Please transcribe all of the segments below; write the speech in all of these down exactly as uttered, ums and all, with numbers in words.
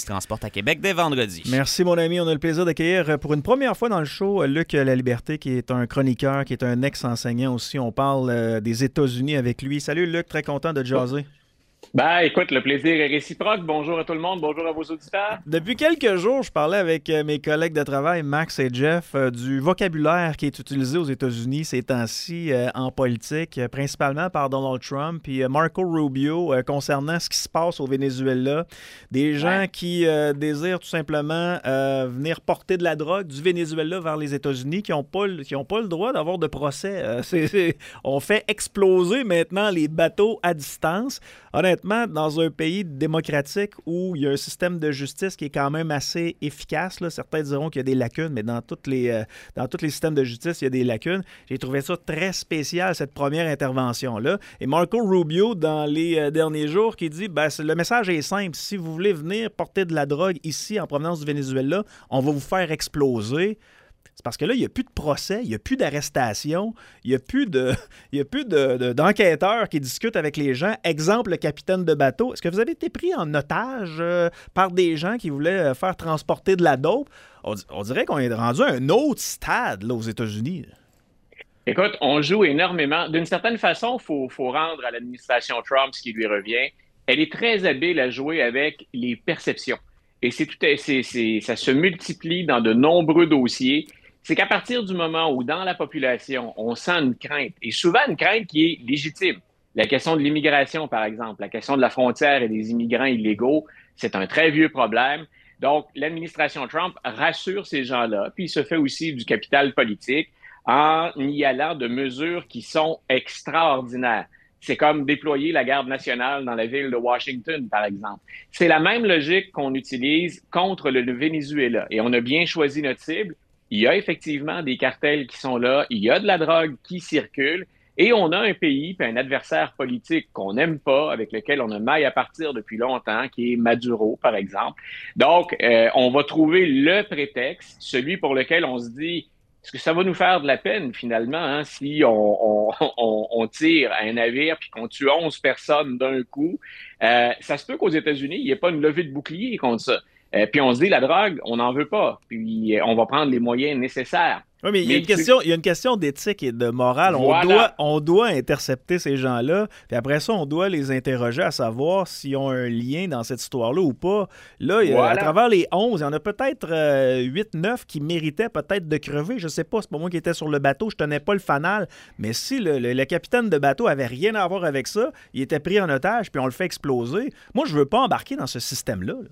qui transporte à Québec dès vendredi. Merci, mon ami. On a le plaisir d'accueillir pour une première fois dans le show Luc Laliberté, qui est un chroniqueur, qui est un ex-enseignant aussi. On parle euh, des États-Unis avec lui. Salut, Luc. Très content de te jaser. Ben, écoute, le plaisir est réciproque. Bonjour à tout le monde. Bonjour à vos auditeurs. Depuis quelques jours, je parlais avec mes collègues de travail, Max et Jeff, euh, du vocabulaire qui est utilisé aux États-Unis ces temps-ci euh, en politique, euh, principalement par Donald Trump et euh, Marco Rubio euh, concernant ce qui se passe au Venezuela. Des gens ouais. qui euh, désirent tout simplement euh, venir porter de la drogue du Venezuela vers les États-Unis, qui n'ont pas, qui ont pas le droit d'avoir de procès. Euh, c'est, c'est, on fait exploser maintenant les bateaux à distance. Honnêtement, dans un pays démocratique où il y a un système de justice qui est quand même assez efficace, là, certains diront qu'il y a des lacunes, mais dans, toutes les, euh, dans tous les systèmes de justice, il y a des lacunes. J'ai trouvé ça très spécial, cette première intervention-là. Et Marco Rubio, dans les euh, derniers jours, qui dit ben, le message est simple. Si vous voulez venir porter de la drogue ici, en provenance du Venezuela, on va vous faire exploser. C'est parce que là, il n'y a plus de procès, il n'y a plus d'arrestation, il n'y a plus, de, il y a plus de, de, d'enquêteurs qui discutent avec les gens. Exemple, le capitaine de bateau. Est-ce que vous avez été pris en otage euh, par des gens qui voulaient faire transporter de la dope? On, on dirait qu'on est rendu à un autre stade là, aux États-Unis. Écoute, on joue énormément. D'une certaine façon, il faut, faut rendre à l'administration Trump ce qui lui revient. Elle est très habile à jouer avec les perceptions. Et c'est tout, c'est, c'est, ça se multiplie dans de nombreux dossiers. C'est qu'à partir du moment où, dans la population, on sent une crainte, et souvent une crainte qui est légitime, la question de l'immigration, par exemple, la question de la frontière et des immigrants illégaux, c'est un très vieux problème. Donc, l'administration Trump rassure ces gens-là, puis il se fait aussi du capital politique en y allant de mesures qui sont extraordinaires. C'est comme déployer la garde nationale dans la ville de Washington, par exemple. C'est la même logique qu'on utilise contre le Venezuela. Et on a bien choisi notre cible. Il y a effectivement des cartels qui sont là. Il y a de la drogue qui circule. Et on a un pays, puis un adversaire politique qu'on n'aime pas, avec lequel on a maille à partir depuis longtemps, qui est Maduro, par exemple. Donc, euh, on va trouver le prétexte, celui pour lequel on se dit... Est-ce que ça va nous faire de la peine, finalement, hein, si on, on, on, on tire à un navire puis qu'on tue onze personnes d'un coup? Euh, ça se peut qu'aux États-Unis, il n'y ait pas une levée de bouclier contre ça. Euh, puis on se dit, la drogue, on n'en veut pas. Puis on va prendre les moyens nécessaires. Oui, mais il y a une question, il y a une question d'éthique et de morale. Voilà. On doit, on doit intercepter ces gens-là, puis après ça, on doit les interroger à savoir s'ils ont un lien dans cette histoire-là ou pas. Là, voilà. À travers les onze, il y en a peut-être euh, huit neuf qui méritaient peut-être de crever. Je sais pas, c'est pas moi qui étais sur le bateau, je tenais pas le fanal. Mais si le, le, le capitaine de bateau avait rien à voir avec ça, il était pris en otage, puis on le fait exploser. Moi, je veux pas embarquer dans ce système-là, là.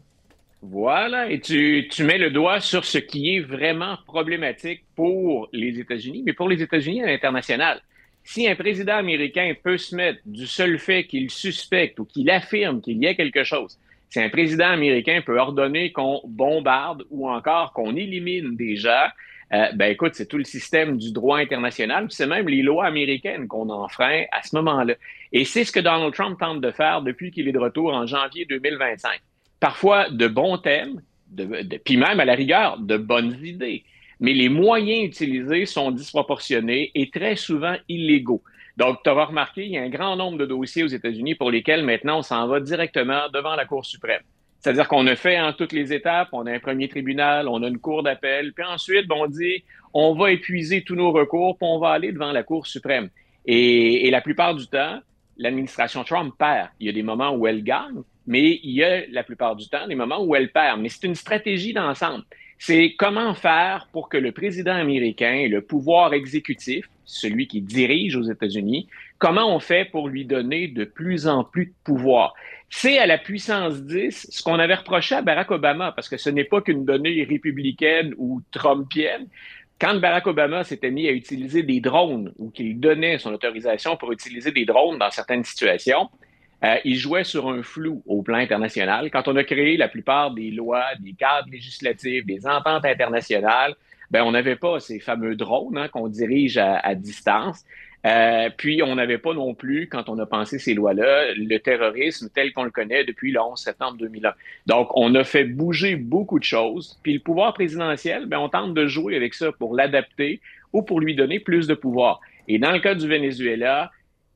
Voilà, et tu, tu mets le doigt sur ce qui est vraiment problématique pour les États-Unis, mais pour les États-Unis à l'international. Si un président américain peut se mettre du seul fait qu'il suspecte ou qu'il affirme qu'il y a quelque chose, si un président américain peut ordonner qu'on bombarde ou encore qu'on élimine des gens, euh, ben écoute, c'est tout le système du droit international, puis c'est même les lois américaines qu'on enfreint à ce moment-là. Et c'est ce que Donald Trump tente de faire depuis qu'il est de retour en janvier deux mille vingt-cinq. Parfois de bons thèmes, de, de, puis même à la rigueur, de bonnes idées. Mais les moyens utilisés sont disproportionnés et très souvent illégaux. Donc, tu auras remarqué, il y a un grand nombre de dossiers aux États-Unis pour lesquels maintenant on s'en va directement devant la Cour suprême. C'est-à-dire qu'on a fait en toutes les étapes, on a un premier tribunal, on a une cour d'appel, puis ensuite, ben, on dit on va épuiser tous nos recours, puis on va aller devant la Cour suprême. Et, et la plupart du temps, l'administration Trump perd. Il y a des moments où elle gagne, mais il y a la plupart du temps des moments où elle perd. Mais c'est une stratégie d'ensemble. C'est comment faire pour que le président américain et le pouvoir exécutif, celui qui dirige aux États-Unis, comment on fait pour lui donner de plus en plus de pouvoir. C'est à la puissance dix ce qu'on avait reproché à Barack Obama, parce que ce n'est pas qu'une donnée républicaine ou trumpienne. Quand Barack Obama s'était mis à utiliser des drones ou qu'il donnait son autorisation pour utiliser des drones dans certaines situations, euh, il jouait sur un flou au plan international. Quand on a créé la plupart des lois, des cadres législatifs, des ententes internationales, ben on n'avait pas ces fameux drones hein, qu'on dirige à, à distance. Euh, puis, on n'avait pas non plus, quand on a pensé ces lois-là, le terrorisme tel qu'on le connaît depuis le onze septembre deux mille un. Donc, on a fait bouger beaucoup de choses. Puis, le pouvoir présidentiel, ben, on tente de jouer avec ça pour l'adapter ou pour lui donner plus de pouvoir. Et dans le cas du Venezuela,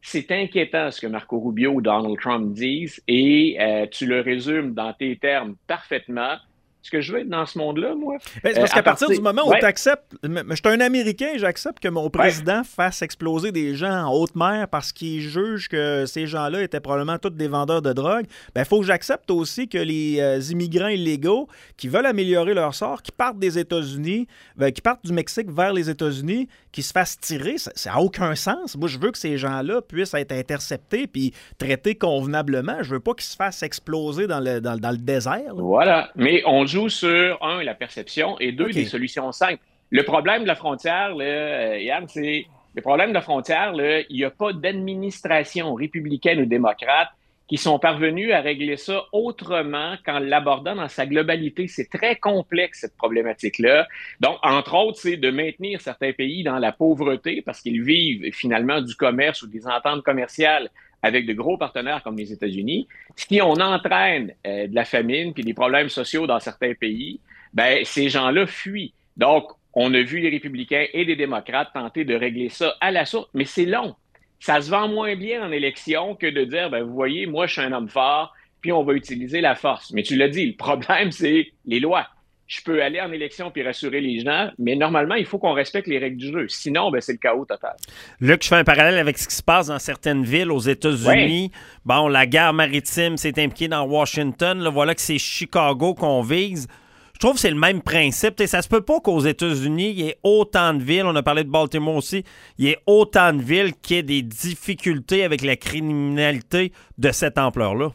c'est inquiétant ce que Marco Rubio ou Donald Trump disent et euh, tu le résumes dans tes termes parfaitement. Est-ce que je veux être dans ce monde-là, moi? Ben, c'est Euh, parce à qu'à partir partir... du moment où Ouais, tu acceptes, je suis un Américain, j'accepte que mon ouais. président fasse exploser des gens en haute mer parce qu'il juge que ces gens-là étaient probablement tous des vendeurs de drogue. Ben, il faut que j'accepte aussi que les euh, immigrants illégaux qui veulent améliorer leur sort, qui partent des États-Unis, ben, qui partent du Mexique vers les États-Unis, qui se fassent tirer, ça n'a aucun sens. Moi, je veux que ces gens-là puissent être interceptés puis traités convenablement. Je veux pas qu'ils se fassent exploser dans le, dans, dans le désert, là. Voilà. Mais on joue sur, un, la perception et deux, des OK. solutions simples. Le problème de la frontière, là, euh, Yann, c'est le problème de la frontière, là, il n'y a pas d'administration républicaine ou démocrate qui sont parvenus à régler ça autrement qu'en l'abordant dans sa globalité. C'est très complexe, cette problématique-là. Donc, entre autres, c'est de maintenir certains pays dans la pauvreté parce qu'ils vivent finalement du commerce ou des ententes commerciales avec de gros partenaires comme les États-Unis. Si on entraîne euh, de la famine puis des problèmes sociaux dans certains pays, ben ces gens-là fuient. Donc, on a vu les républicains et les démocrates tenter de régler ça à la source, mais c'est long. Ça se vend moins bien en élection que de dire, ben vous voyez, moi je suis un homme fort, puis on va utiliser la force. Mais tu l'as dit, le problème c'est les lois. Je peux aller en élection puis rassurer les gens, mais normalement, il faut qu'on respecte les règles du jeu. Sinon, ben, c'est le chaos total. Luc, je fais un parallèle avec ce qui se passe dans certaines villes aux Oui, États-Unis. Bon, la guerre maritime s'est impliquée dans Washington. Là, voilà que c'est Chicago qu'on vise. Je trouve que c'est le même principe. T'sais, ça se peut pas qu'aux États-Unis, il y ait autant de villes, on a parlé de Baltimore aussi, il y ait autant de villes qui aient des difficultés avec la criminalité de cette ampleur-là.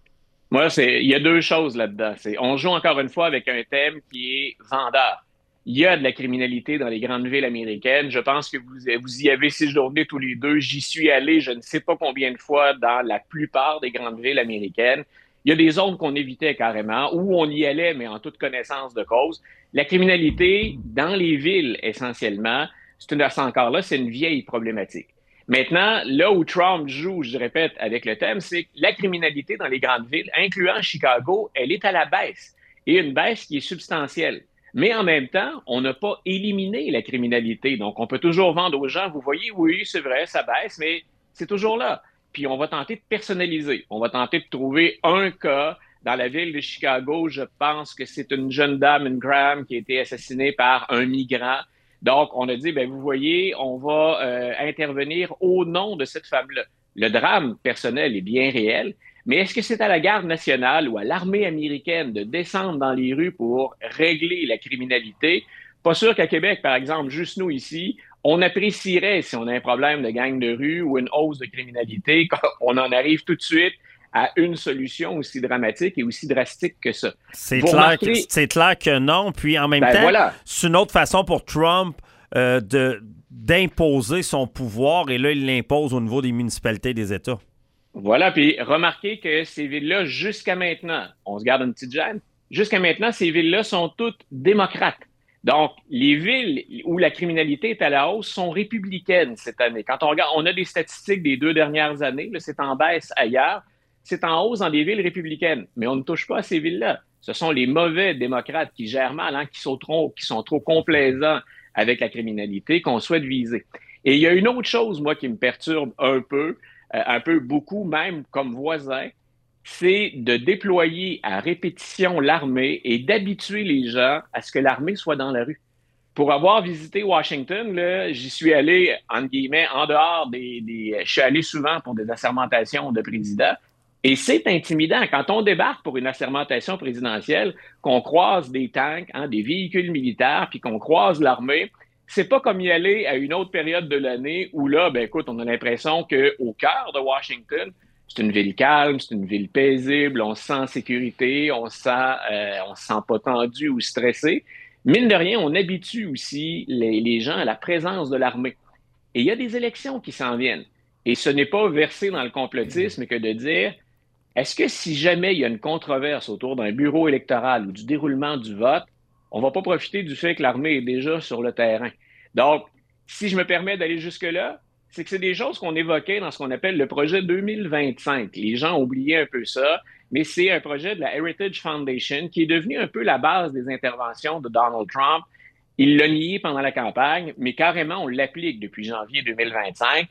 moi, c'est, il y a deux choses là-dedans. C'est, on joue encore une fois avec un thème qui est vendeur. Il y a de la criminalité dans les grandes villes américaines. Je pense que vous, vous y avez séjourné tous les deux. J'y suis allé je ne sais pas combien de fois dans la plupart des grandes villes américaines. Il y a des zones qu'on évitait carrément, où on y allait, mais en toute connaissance de cause. La criminalité dans les villes, essentiellement, c'est une, c'est encore là, c'est une vieille problématique. Maintenant, là où Trump joue, je répète, avec le thème, c'est que la criminalité dans les grandes villes, incluant Chicago, elle est à la baisse. Et une baisse qui est substantielle. Mais en même temps, on n'a pas éliminé la criminalité. Donc, on peut toujours vendre aux gens, vous voyez, oui, c'est vrai, ça baisse, mais c'est toujours là. Puis, on va tenter de personnaliser. On va tenter de trouver un cas. Dans la ville de Chicago, je pense que c'est une jeune dame, une Graham, qui a été assassinée par un migrant. Donc, on a dit, ben vous voyez, on va euh, intervenir au nom de cette femme-là. Le drame personnel est bien réel, mais est-ce que c'est à la garde nationale ou à l'armée américaine de descendre dans les rues pour régler la criminalité? Pas sûr qu'à Québec, par exemple, juste nous ici, on apprécierait si on a un problème de gang de rue ou une hausse de criminalité, qu'on en arrive tout de suite à une solution aussi dramatique et aussi drastique que ça. C'est Vous clair, que, remarquerez, c'est clair que non. Puis en même ben temps, voilà, c'est une autre façon pour Trump euh, de, d'imposer son pouvoir. Et là, il l'impose au niveau des municipalités des États. voilà, puis remarquez que ces villes-là, jusqu'à maintenant, on se garde une petite gêne, jusqu'à maintenant, ces villes-là sont toutes démocrates. Donc, les villes où la criminalité est à la hausse sont républicaines cette année. Quand on regarde, on a des statistiques des deux dernières années, là, c'est en baisse ailleurs, c'est en hausse dans des villes républicaines. Mais on ne touche pas à ces villes-là. Ce sont les mauvais démocrates qui gèrent mal, hein, qui sont trop, qui sont trop complaisants avec la criminalité qu'on souhaite viser. Et il y a une autre chose, moi, qui me perturbe un peu, euh, un peu beaucoup, même comme voisin, c'est de déployer à répétition l'armée et d'habituer les gens à ce que l'armée soit dans la rue. Pour avoir visité Washington, là, j'y suis allé, entre guillemets, en dehors des, des... Je suis allé souvent pour des assermentations de présidents. Et c'est intimidant. Quand on débarque pour une assermentation présidentielle, qu'on croise des tanks, hein, des véhicules militaires, puis qu'on croise l'armée, c'est pas comme y aller à une autre période de l'année où là, ben écoute, on a l'impression qu'au cœur de Washington, c'est une ville calme, c'est une ville paisible, on se sent en sécurité, on se sent, euh, on se sent pas tendu ou stressé. Mine de rien, on habitue aussi les, les gens à la présence de l'armée. Et il y a des élections qui s'en viennent. Et ce n'est pas versé dans le complotisme que de dire, est-ce que si jamais il y a une controverse autour d'un bureau électoral ou du déroulement du vote, on ne va pas profiter du fait que l'armée est déjà sur le terrain? Donc, si je me permets d'aller jusque-là, c'est que c'est des choses qu'on évoquait dans ce qu'on appelle le projet deux mille vingt-cinq. Les gens ont oublié un peu ça, mais c'est un projet de la Heritage Foundation qui est devenu un peu la base des interventions de Donald Trump. Il l'a nié pendant la campagne, mais carrément, on l'applique depuis janvier deux mille vingt-cinq.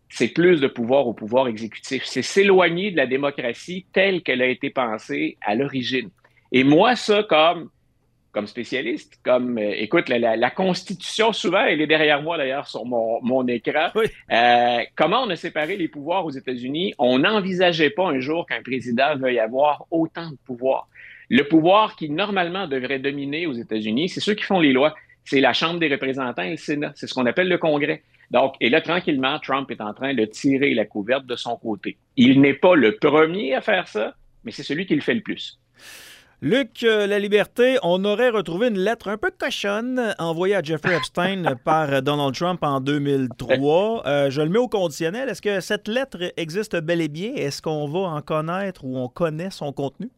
c'est plus de pouvoir au pouvoir exécutif. C'est s'éloigner de la démocratie telle qu'elle a été pensée à l'origine. Et moi, ça, comme, comme spécialiste, comme, euh, écoute, la, la, la Constitution, souvent, elle est derrière moi, d'ailleurs, sur mon, mon écran. Oui. Euh, comment on a séparé les pouvoirs aux États-Unis? On n'envisageait pas un jour qu'un président veuille avoir autant de pouvoir. Le pouvoir qui, normalement, devrait dominer aux États-Unis, c'est ceux qui font les lois. C'est la Chambre des représentants et le Sénat. C'est ce qu'on appelle le Congrès. Donc, et là, tranquillement, Trump est en train de tirer la couverte de son côté. Il n'est pas le premier à faire ça, mais c'est celui qui le fait le plus. Luc, euh, La Liberté, on aurait retrouvé une lettre un peu cochonne envoyée à Jeffrey Epstein par Donald Trump en deux mille trois. Euh, je le mets au conditionnel. Est-ce que cette lettre existe bel et bien? Est-ce qu'on va en connaître ou on connaît son contenu?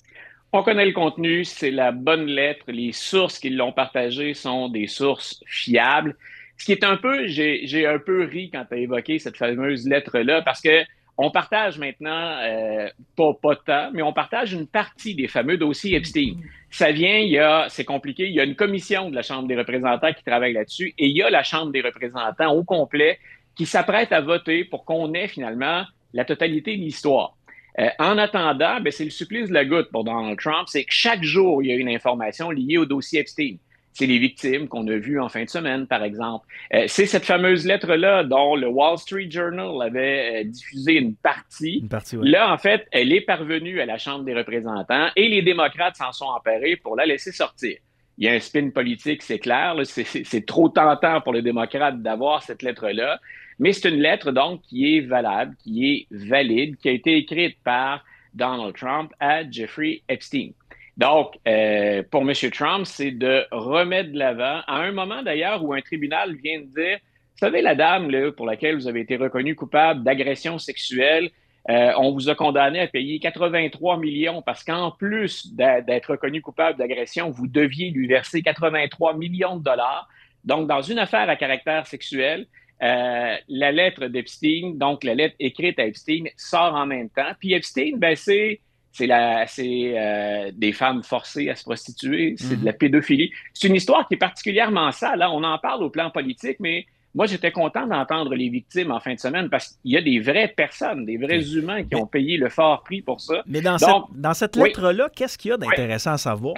On connaît le contenu, c'est la bonne lettre. Les sources qui l'ont partagée sont des sources fiables. Ce qui est un peu, j'ai, j'ai un peu ri quand tu as évoqué cette fameuse lettre-là, parce que on partage maintenant, euh, pas, pas tant, mais on partage une partie des fameux dossiers Epstein. Ça vient, il y a, c'est compliqué, il y a une commission de la Chambre des représentants qui travaille là-dessus, et il y a la Chambre des représentants au complet qui s'apprête à voter pour qu'on ait finalement la totalité de l'histoire. Euh, en attendant, ben, c'est le supplice de la goutte pour Donald Trump, c'est que chaque jour, il y a une information liée au dossier Epstein. C'est les victimes qu'on a vues en fin de semaine, par exemple. Euh, c'est cette fameuse lettre-là dont le Wall Street Journal avait euh, diffusé une partie. Une partie, oui. Là, en fait, elle est parvenue à la Chambre des représentants et les démocrates s'en sont emparés pour la laisser sortir. Il y a un spin politique, c'est clair. Là, c'est, c'est, c'est trop tentant pour les démocrates d'avoir cette lettre-là. Mais c'est une lettre, donc, qui est valable, qui est valide, qui a été écrite par Donald Trump à Jeffrey Epstein. Donc, euh, pour M. Trump, c'est de remettre de l'avant, à un moment d'ailleurs où un tribunal vient de dire, vous savez, la dame là, pour laquelle vous avez été reconnu coupable d'agression sexuelle, euh, on vous a condamné à payer quatre-vingt-trois millions parce qu'en plus d'être reconnu coupable d'agression, vous deviez lui verser quatre-vingt-trois millions de dollars. Donc, dans une affaire à caractère sexuel, euh, la lettre d'Epstein, donc la lettre écrite à Epstein, sort en même temps. Puis Epstein, ben c'est... C'est, la, c'est euh, des femmes forcées à se prostituer, c'est mm-hmm. de la pédophilie. C'est une histoire qui est particulièrement sale. Hein? On en parle au plan politique, mais moi, j'étais content d'entendre les victimes en fin de semaine parce qu'il y a des vraies personnes, des vrais oui. humains qui mais, ont payé le fort prix pour ça. Mais dans Donc, cette, dans cette lettre-là, oui. qu'est-ce qu'il y a d'intéressant oui. à savoir?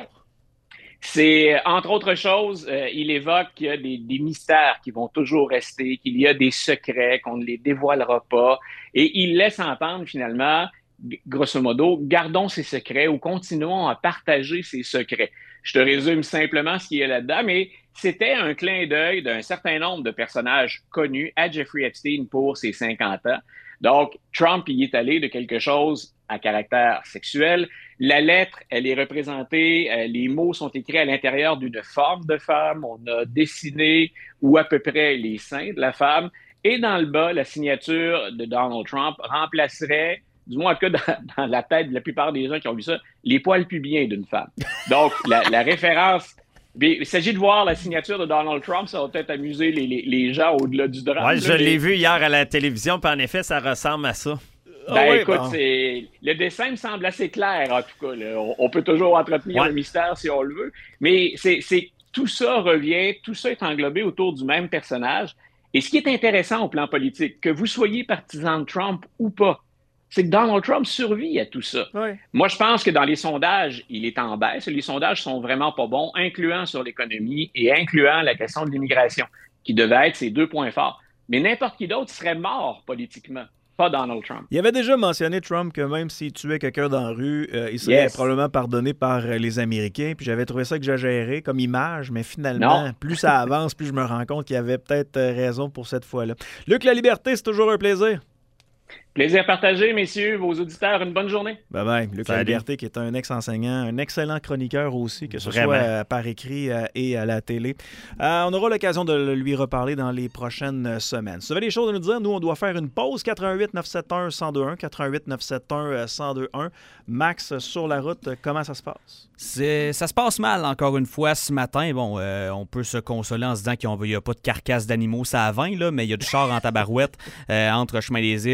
C'est, entre autres choses, euh, il évoque qu'il y a des, des mystères qui vont toujours rester, qu'il y a des secrets, qu'on ne les dévoilera pas. Et il laisse entendre, finalement, grosso modo, gardons ces secrets ou continuons à partager ces secrets. Je te résume simplement ce qu'il y a là-dedans, mais c'était un clin d'œil d'un certain nombre de personnages connus à Jeffrey Epstein pour ses cinquante ans. Donc, Trump y est allé de quelque chose à caractère sexuel. La lettre, elle est représentée, euh, les mots sont écrits à l'intérieur d'une forme de femme. On a dessiné ou à peu près les seins de la femme. Et dans le bas, la signature de Donald Trump remplacerait, du moins en tout cas dans, dans la tête de la plupart des gens qui ont vu ça, les poils pubiens d'une femme. Donc, la, la référence... Mais il s'agit de voir la signature de Donald Trump, ça va peut-être amuser les, les, les gens au-delà du drame. Oui, je l'ai vu hier à la télévision, puis en effet, ça ressemble à ça. Ben ah oui, écoute, bon. c'est... le dessin me semble assez clair, en tout cas. Là. On, on peut toujours entretenir ouais. le mystère si on le veut, mais c'est, c'est... tout ça revient, tout ça est englobé autour du même personnage. Et ce qui est intéressant au plan politique, que vous soyez partisan de Trump ou pas, c'est que Donald Trump survit à tout ça. Oui. Moi, je pense que dans les sondages, il est en baisse. Les sondages sont vraiment pas bons, incluant sur l'économie et incluant la question de l'immigration, qui devait être ses deux points forts. Mais n'importe qui d'autre serait mort politiquement, pas Donald Trump. Il avait déjà mentionné, Trump, que même s'il tuait quelqu'un dans la rue, euh, il serait yes. probablement pardonné par euh, les Américains. Puis j'avais trouvé ça exagéré comme image, mais finalement, non. plus ça avance, plus je me rends compte qu'il y avait peut-être euh, raison pour cette fois-là. Luc, La Liberté, c'est toujours un plaisir. Plaisir partagé, messieurs, vos auditeurs. Une bonne journée. Bye bye. Luc La Liberté, qui est un ex-enseignant, un excellent chroniqueur aussi, que ce Vraiment. soit euh, par écrit euh, et à la télé. Euh, on aura l'occasion de lui reparler dans les prochaines semaines. Si vous avez des choses à nous dire, nous, on doit faire une pause. quatre un huit neuf sept un un zéro deux un, quatre un huit neuf sept un un zéro deux un. Max, sur la route, comment ça se passe? C'est, ça se passe mal, encore une fois, ce matin. Bon, euh, on peut se consoler en se disant qu'il n'y a pas de carcasse d'animaux, ça à vingt, là, mais il y a du char en tabarouette euh, entre Chemin des Îles et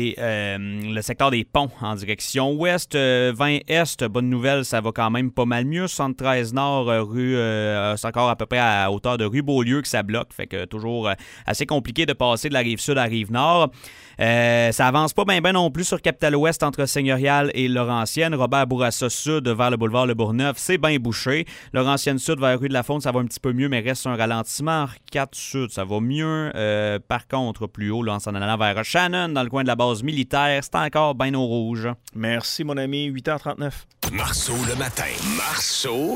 les, euh, le secteur des ponts en direction ouest. Euh, vingt est, bonne nouvelle, ça va quand même pas mal mieux. soixante-treize nord, euh, rue, euh, c'est encore à peu près à hauteur de rue Beaulieu que ça bloque. Fait que toujours euh, assez compliqué de passer de la rive sud à la rive nord. Euh, ça avance pas bien ben non plus sur Capitale-Ouest entre Seigneurial et Laurentienne. Robert Bourassa Sud vers le boulevard Le Bourgneuf, c'est bien bouché. Laurentienne Sud vers rue de la Fonte, ça va un petit peu mieux, mais reste un ralentissement. quatre Sud, ça va mieux. Euh, par contre, plus haut, là, en s'en allant vers Shannon, dans le coin de la base militaire, c'est encore bien au rouge. Merci, mon ami. huit heures trente-neuf. Marceau le matin. Marceau